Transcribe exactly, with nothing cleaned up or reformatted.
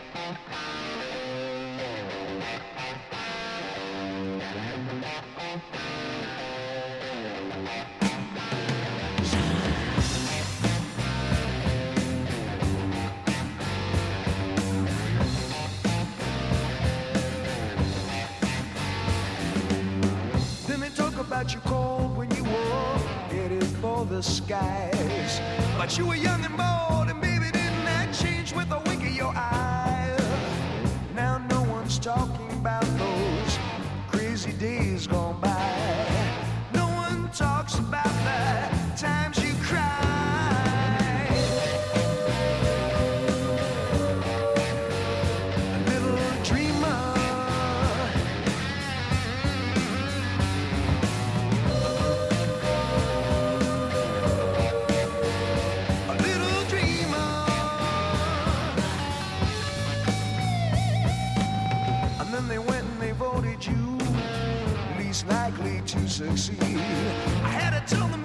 About you cold when you were headed for the skies, but you were young and bold, and baby, didn't that change with a wink of your eye? Now no one's talking about those crazy days gone by. No one talks about the times you cried. A little dreamer, likely to succeed. I had to tell them